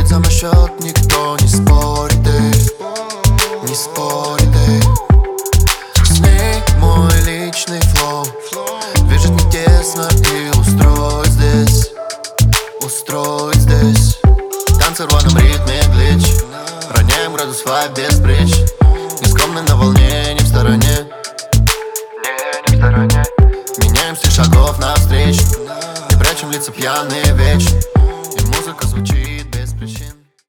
Играть за мой счет никто не спорит, не спорит, с ней мой личный флоу движет не тесно и устроить здесь, устроить здесь. Танцы в рваном ритме глич, роняем градус вайб без притч. Нескромный на волне, не в стороне, не в стороне. Меняем стиль шагов навстречу, не прячем лица пьяные вечно.